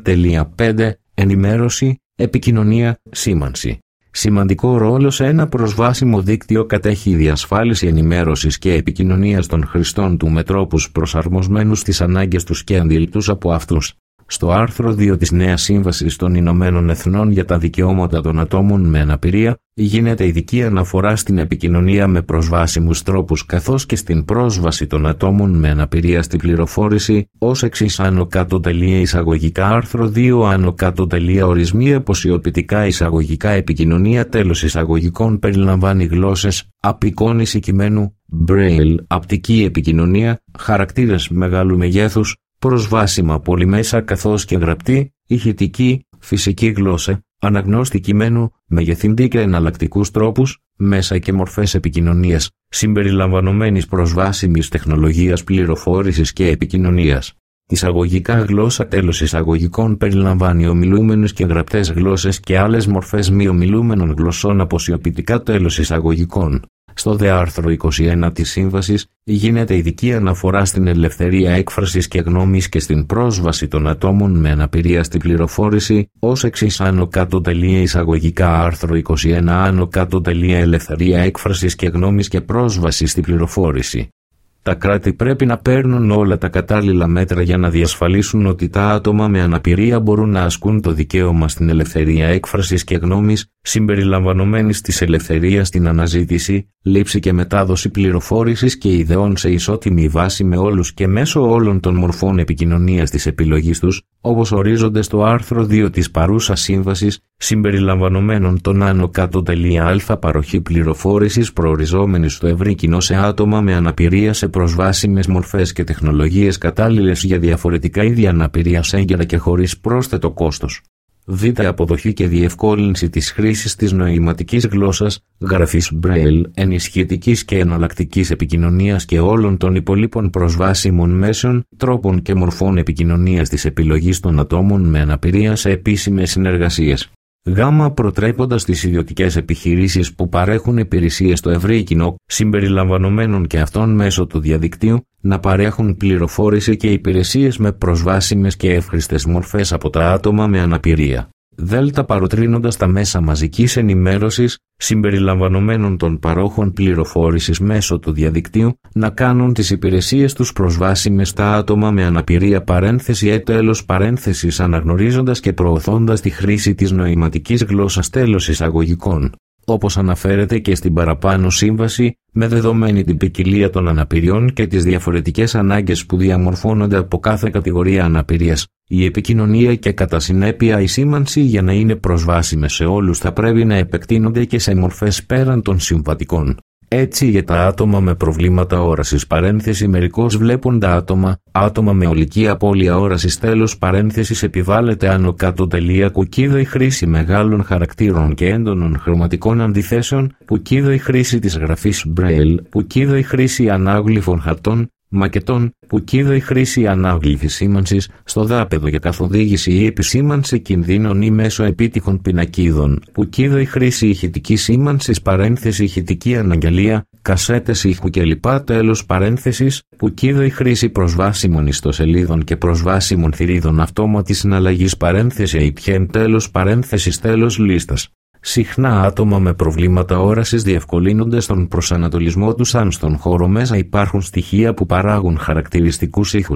4.5 Ενημέρωση, επικοινωνία, σήμανση. Σημαντικό ρόλο σε ένα προσβάσιμο δίκτυο κατέχει η διασφάλιση ενημέρωσης και επικοινωνίας των χρηστών του με τρόπους προσαρμοσμένους στις ανάγκες τους και αντιληπτούς από αυτούς. Στο άρθρο 2 της Νέας Σύμβασης των Ηνωμένων Εθνών για τα Δικαιώματα των Ατόμων με Αναπηρία γίνεται ειδική αναφορά στην επικοινωνία με προσβάσιμους τρόπους καθώς και στην πρόσβαση των ατόμων με αναπηρία στην πληροφόρηση ως εξής άνω κάτω τελεία εισαγωγικά άρθρο 2 άνω κάτω τελεία ορισμοί αποσιοποιητικά εισαγωγικά επικοινωνία τέλος εισαγωγικών περιλαμβάνει γλώσσες, απεικόνιση κειμένου, braille, απτική επικοινωνία, χαρακτήρες μεγάλου μεγέθους, προσβάσιμα πολυμέσα καθώς και γραπτή, ηχητική, φυσική γλώσσα, αναγνώστη κειμένου, μεγεθυντή και εναλλακτικούς τρόπους, μέσα και μορφές επικοινωνίας, συμπεριλαμβανομένης προσβάσιμης τεχνολογίας πληροφόρησης και επικοινωνίας. Εισαγωγικά γλώσσα τέλος εισαγωγικών περιλαμβάνει ομιλούμενες και γραπτές γλώσσες και άλλες μορφές μη ομιλούμενων γλωσσών αποσιοποιητικά τέλος εισαγωγικών. Στο δε άρθρο 21 της Σύμβασης γίνεται ειδική αναφορά στην ελευθερία έκφρασης και γνώμης και στην πρόσβαση των ατόμων με αναπηρία στην πληροφόρηση ως εξής άνω κάτω τελεία εισαγωγικά άρθρο 21 άνω κάτω τελεία ελευθερία έκφρασης και γνώμης και πρόσβαση στην πληροφόρηση. Τα κράτη πρέπει να παίρνουν όλα τα κατάλληλα μέτρα για να διασφαλίσουν ότι τα άτομα με αναπηρία μπορούν να ασκούν το δικαίωμα στην ελευθερία έκφρασης και γνώμης, συμπεριλαμβανομένης της ελευθερίας στην αναζήτηση, λήψη και μετάδοση πληροφόρησης και ιδεών σε ισότιμη βάση με όλους και μέσω όλων των μορφών επικοινωνίας της επιλογής τους, όπως ορίζονται στο άρθρο 2 της παρούσας σύμβασης, συμπεριλαμβανομένων των άνω κάτω τελεία α παροχή πληροφόρησης προοριζόμενη στο ευρύ κοινό σε άτομα με αναπηρία σε προσβάσιμες μορφές και τεχνολογίες κατάλληλες για διαφορετικά είδη αναπηρίας έγκαιρα και χωρίς πρόσθετο κόστος. Β. Αποδοχή και διευκόλυνση της χρήσης της νοηματικής γλώσσας, γραφής Braille, ενισχυτικής και εναλλακτικής επικοινωνίας και όλων των υπολείπων προσβάσιμων μέσων, τρόπων και μορφών επικοινωνίας της επιλογής των ατόμων με αναπηρία σε επίσημες συνεργασίες. Γ. Προτρέποντας τις ιδιωτικές επιχειρήσεις που παρέχουν υπηρεσίες στο ευρύ κοινό, συμπεριλαμβανομένων και αυτών μέσω του διαδικτύου, να παρέχουν πληροφόρηση και υπηρεσίες με προσβάσιμες και εύχρηστες μορφές από τα άτομα με αναπηρία. Δ. Παροτρύνοντας τα μέσα μαζικής ενημέρωσης, συμπεριλαμβανομένων των παρόχων πληροφόρησης μέσω του διαδικτύου, να κάνουν τις υπηρεσίες τους προσβάσιμες στα άτομα με αναπηρία τέλος παρένθεσης αναγνωρίζοντας και προωθώντας τη χρήση της νοηματικής γλώσσας τέλος εισαγωγικών. Όπως αναφέρεται και στην παραπάνω σύμβαση, με δεδομένη την ποικιλία των αναπηριών και τις διαφορετικές ανάγκες που διαμορφώνονται από κάθε κατηγορία αναπηρίας, η επικοινωνία και κατά συνέπεια η σήμανση για να είναι προσβάσιμες σε όλους θα πρέπει να επεκτείνονται και σε μορφές πέραν των συμβατικών. Έτσι για τα άτομα με προβλήματα όρασης παρένθεση μερικώς βλέποντα άτομα με ολική απώλεια όρασης τέλος παρένθεσης επιβάλλεται άνω κάτω τελεία κουκίδα η χρήση μεγάλων χαρακτήρων και έντονων χρωματικών αντιθέσεων, κουκίδα η χρήση της γραφής Braille, κουκίδα η χρήση ανάγλυφων χαρτών, μακετών, κουκίδα η χρήση ανάγλυφης σήμανσης, στο δάπεδο για καθοδήγηση ή επισήμανση κινδύνων ή μέσω επίτυχων πινακίδων, κουκίδα η χρήση ηχητικής σήμανσης παρένθεση ηχητική αναγγελία, κασέτες ήχου κλπ. Τέλος παρένθεσης, κουκίδα η χρήση προσβάσιμων ιστοσελίδων και προσβάσιμων θηρίδων αυτόματης συναλλαγής παρένθεση APM τέλος παρένθεσης τέλος λίστας. Συχνά άτομα με προβλήματα όρασης διευκολύνονται στον προσανατολισμό τους αν στον χώρο μέσα υπάρχουν στοιχεία που παράγουν χαρακτηριστικούς ήχους.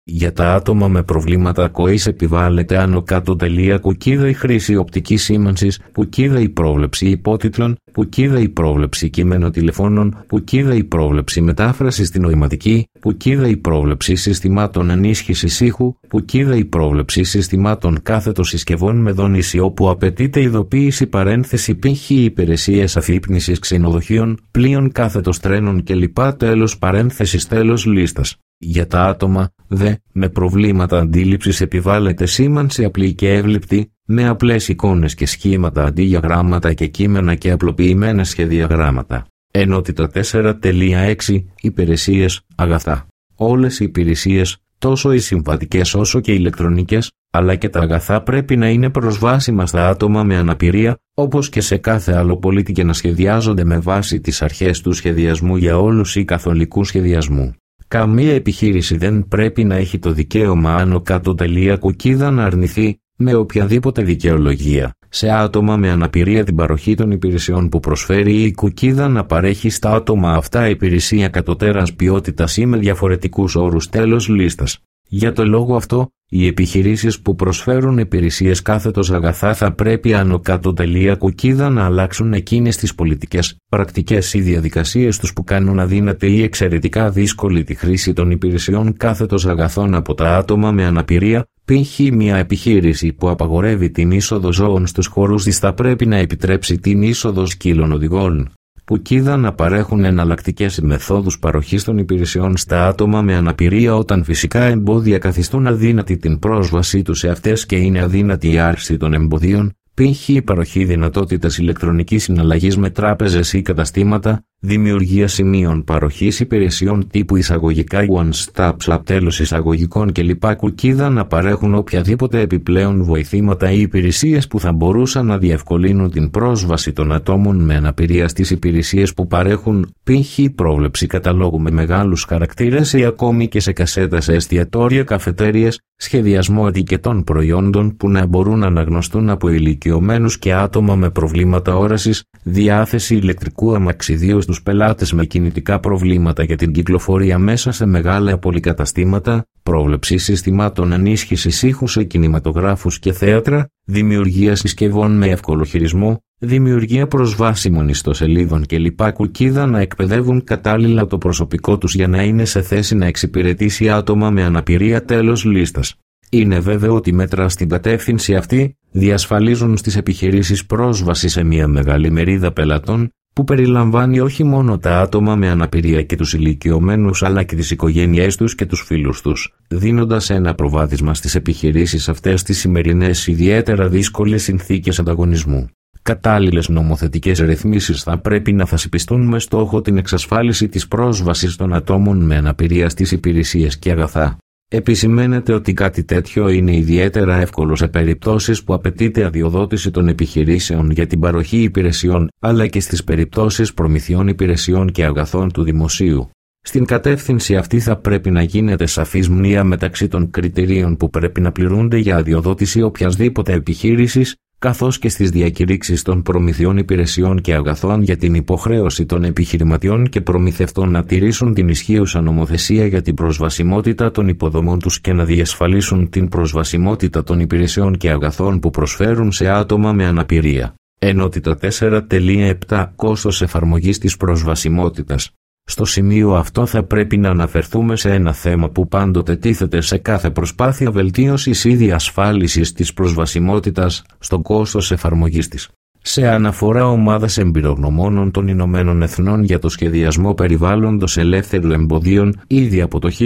Για τα άτομα με προβλήματα ακοής επιβάλλεται άνω κάτω τελεία κουκίδα η χρήση οπτικής σήμανσης, κουκίδα η πρόβλεψη υπότιτλων, κουκίδα η πρόβλεψη κείμενο-τηλεφώνων, κουκίδα η πρόβλεψη μετάφραση στην νοηματική, κουκίδα η πρόβλεψη συστημάτων ενίσχυσης ήχου, κουκίδα η πρόβλεψη συστημάτων κάθετος συσκευών με δόνηση όπου απαιτείται ειδοποίηση παρένθεση π.χ. υπηρεσίες αφύπνισης ξενοδοχείων, πλοίων κάθετος τρένων κλπ. Τέλος παρένθεσης τέλος λίστας. Για τα άτομα, δε, με προβλήματα αντίληψης επιβάλλεται σήμανση απλή και εύληπτη, με απλές εικόνες και σχήματα αντί για γράμματα και κείμενα και απλοποιημένα σχεδιαγράμματα. Ενότητα 4.6 Υπηρεσίες, αγαθά. Όλες οι υπηρεσίες, τόσο οι συμβατικές όσο και οι ηλεκτρονικές, αλλά και τα αγαθά πρέπει να είναι προσβάσιμα στα άτομα με αναπηρία, όπως και σε κάθε άλλο πολίτη και να σχεδιάζονται με βάση τις αρχές του σχεδιασμού για όλους ή καθολικού σχεδιασμού. Καμία επιχείρηση δεν πρέπει να έχει το δικαίωμα άνω κάτω τελεία κουκίδα να αρνηθεί, με οποιαδήποτε δικαιολογία, σε άτομα με αναπηρία την παροχή των υπηρεσιών που προσφέρει ή η κουκίδα να παρέχει στα άτομα αυτά υπηρεσία κατωτέρας ποιότητας ή με διαφορετικούς όρους τέλος λίστας. Για το λόγο αυτό, οι επιχειρήσεις που προσφέρουν υπηρεσίες κάθετος αγαθά θα πρέπει άνω κάτω τελεία κουκίδα να αλλάξουν εκείνες τις πολιτικές, πρακτικές ή διαδικασίες τους που κάνουν αδύνατη ή εξαιρετικά δύσκολη τη χρήση των υπηρεσιών κάθετος αγαθών από τα άτομα με αναπηρία. Π.χ. μια επιχείρηση που απαγορεύει την είσοδο ζώων στους χώρους της θα πρέπει να επιτρέψει την είσοδο σκύλων οδηγών. Κουκίδα να παρέχουν εναλλακτικές μεθόδους παροχής των υπηρεσιών στα άτομα με αναπηρία όταν φυσικά εμπόδια καθιστούν αδύνατη την πρόσβασή τους σε αυτές και είναι αδύνατη η άρση των εμποδίων, π.χ. η παροχή δυνατότητας ηλεκτρονικής συναλλαγής με τράπεζες ή καταστήματα, δημιουργία σημείων παροχής υπηρεσιών τύπου εισαγωγικά one-stop shop τέλος εισαγωγικών κλπ. Κουκίδα να παρέχουν οποιαδήποτε επιπλέον βοηθήματα ή υπηρεσίες που θα μπορούσαν να διευκολύνουν την πρόσβαση των ατόμων με αναπηρία στις υπηρεσίες που παρέχουν, π.χ. πρόβλεψη καταλόγου με μεγάλους χαρακτήρες ή ακόμη και σε κασέτα σε εστιατόρια, καφετέριες, σχεδιασμό ετικετών προϊόντων που να μπορούν να αναγνωστούν από ηλικιωμένους και άτομα με προβλήματα όρασης, διάθεση ηλεκτρικού αμαξιδίου στους πελάτες με κινητικά προβλήματα για την κυκλοφορία μέσα σε μεγάλα πολυκαταστήματα, πρόβλεψη συστημάτων ενίσχυσης ήχου σε κινηματογράφους και θέατρα, δημιουργία συσκευών με εύκολο χειρισμό, δημιουργία προσβάσιμων ιστοσελίδων κλπ. Κουκίδα να εκπαιδεύουν κατάλληλα το προσωπικό τους για να είναι σε θέση να εξυπηρετήσει άτομα με αναπηρία τέλος λίστας. Είναι βέβαιο ότι μέτρα στην κατεύθυνση αυτή διασφαλίζουν στις επιχειρήσεις πρόσβαση σε μια μεγάλη μερίδα πελατών, που περιλαμβάνει όχι μόνο τα άτομα με αναπηρία και τους ηλικιωμένους αλλά και τις οικογένειές τους και τους φίλους τους, δίνοντας ένα προβάδισμα στις επιχειρήσεις αυτές τις σημερινές ιδιαίτερα δύσκολες συνθήκες ανταγωνισμού. Κατάλληλες νομοθετικές ρυθμίσεις θα πρέπει να θεσπιστούν με στόχο την εξασφάλιση της πρόσβασης των ατόμων με αναπηρία στις υπηρεσίες και αγαθά. Επισημαίνεται ότι κάτι τέτοιο είναι ιδιαίτερα εύκολο σε περιπτώσεις που απαιτείται αδειοδότηση των επιχειρήσεων για την παροχή υπηρεσιών, αλλά και στις περιπτώσεις προμηθειών υπηρεσιών και αγαθών του δημοσίου. Στην κατεύθυνση αυτή θα πρέπει να γίνεται σαφής μνήα μεταξύ των κριτηρίων που πρέπει να πληρούνται για αδειοδότηση οποιασδήποτε επιχείρησης, καθώς και στις διακηρύξεις των προμηθειών υπηρεσιών και αγαθών για την υποχρέωση των επιχειρηματιών και προμηθευτών να τηρήσουν την ισχύουσα νομοθεσία για την προσβασιμότητα των υποδομών τους και να διασφαλίσουν την προσβασιμότητα των υπηρεσιών και αγαθών που προσφέρουν σε άτομα με αναπηρία. Ενότητα 4.7 Κόστος εφαρμογής της προσβασιμότητας. Στο σημείο αυτό θα πρέπει να αναφερθούμε σε ένα θέμα που πάντοτε τίθεται σε κάθε προσπάθεια βελτίωσης ή διασφάλισης της προσβασιμότητας, στο κόστος εφαρμογής της. Σε αναφορά ομάδας εμπειρογνωμόνων των Ηνωμένων Εθνών για το σχεδιασμό περιβάλλοντος ελεύθερου εμποδίων, ήδη από το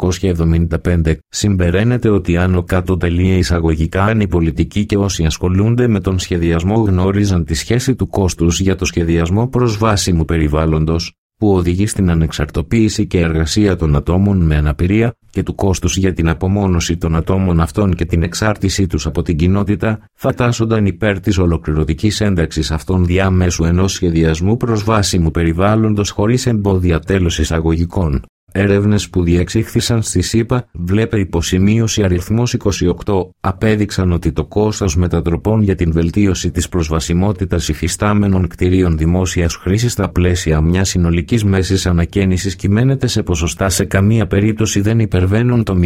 1975, συμπεραίνεται ότι άνω κάτω τελεία εισαγωγικά αν οι πολιτικοί και όσοι ασχολούνται με τον σχεδιασμό γνώριζαν τη σχέση του κόστους για το σχεδιασμό προσβάσιμου περιβάλλοντος, που οδηγεί στην ανεξαρτοποίηση και εργασία των ατόμων με αναπηρία και του κόστους για την απομόνωση των ατόμων αυτών και την εξάρτησή τους από την κοινότητα, θα τάσσονταν υπέρ της ολοκληρωτικής ένταξης αυτών διάμεσου ενός σχεδιασμού προσβάσιμου περιβάλλοντος χωρίς εμπόδια τέλος εισαγωγικών. Έρευνες που διεξήχθησαν στη ΣΥΠΑ, βλέπε υποσημείωση αριθμός 28, απέδειξαν ότι το κόστος μετατροπών για την βελτίωση της προσβασιμότητας υφιστάμενων κτηρίων δημόσιας χρήσης στα πλαίσια μιας συνολικής μέσης ανακαίνησης κυμαίνεται σε ποσοστά σε καμία περίπτωση δεν υπερβαίνουν το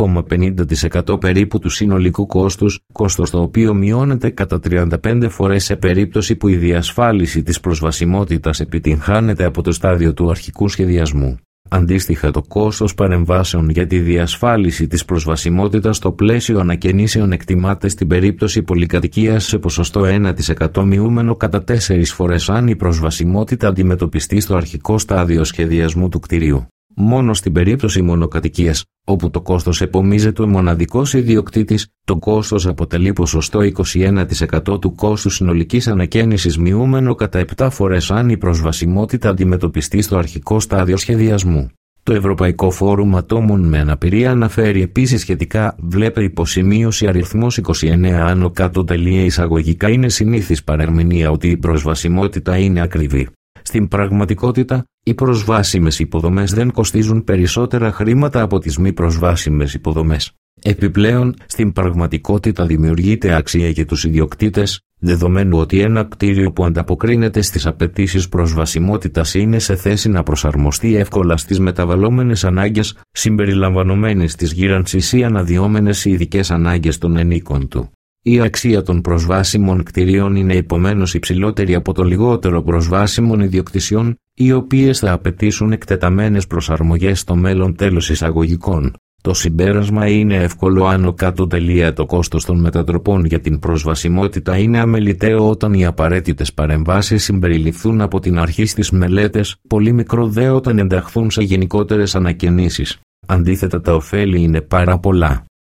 0,50% περίπου του συνολικού κόστος, κόστος το οποίο μειώνεται κατά 35 φορές σε περίπτωση που η διασφάλιση της προσβασιμότητας επιτυγχάνεται από το στάδιο του αρχικού σχεδιασμού. Αντίστοιχα, το κόστος παρεμβάσεων για τη διασφάλιση της προσβασιμότητας στο πλαίσιο ανακαινήσεων εκτιμάται στην περίπτωση πολυκατοικίας σε ποσοστό 1% μειούμενο κατά 4 φορές αν η προσβασιμότητα αντιμετωπιστεί στο αρχικό στάδιο σχεδιασμού του κτηρίου. Μόνο στην περίπτωση μονοκατοικίας, όπου το κόστος επομίζεται ο μοναδικός ιδιοκτήτης, το κόστος αποτελεί ποσοστό 21% του κόστου συνολικής ανακαίνησης μειούμενο κατά 7 φορές αν η προσβασιμότητα αντιμετωπιστεί στο αρχικό στάδιο σχεδιασμού. Το Ευρωπαϊκό Φόρουμ Ατόμων με Αναπηρία αναφέρει επίσης σχετικά, βλέπε υποσημείωση αριθμός 29 άνω κάτω τελεία εισαγωγικά είναι συνήθις παρερμηνία ότι η προσβασιμότητα είναι ακριβή. Στην πραγματικότητα, οι προσβάσιμες υποδομές δεν κοστίζουν περισσότερα χρήματα από τις μη προσβάσιμες υποδομές. Επιπλέον, στην πραγματικότητα δημιουργείται αξία για τους ιδιοκτήτες, δεδομένου ότι ένα κτίριο που ανταποκρίνεται στις απαιτήσεις προσβασιμότητας είναι σε θέση να προσαρμοστεί εύκολα στις μεταβαλλόμενες ανάγκες, συμπεριλαμβανομένες της γύρανσης ή αναδυόμενες ειδικές ανάγκες των ενίκων του. Η αξία των προσβάσιμων κτηρίων είναι επομένως υψηλότερη από των λιγότερο προσβάσιμων ιδιοκτησιών, οι οποίες θα απαιτήσουν εκτεταμένες προσαρμογές στο μέλλον τέλος εισαγωγικών. Το συμπέρασμα είναι εύκολο άνω κάτω τελεία το κόστος των μετατροπών για την προσβασιμότητα είναι αμεληταίο όταν οι απαραίτητες παρεμβάσεις συμπεριληφθούν από την αρχή στις μελέτες, πολύ μικρό δε όταν ενταχθούν σε γενικότερες ανακαινήσεις. Αντίθετα τα ωφέλη είναι πάρα πολλά.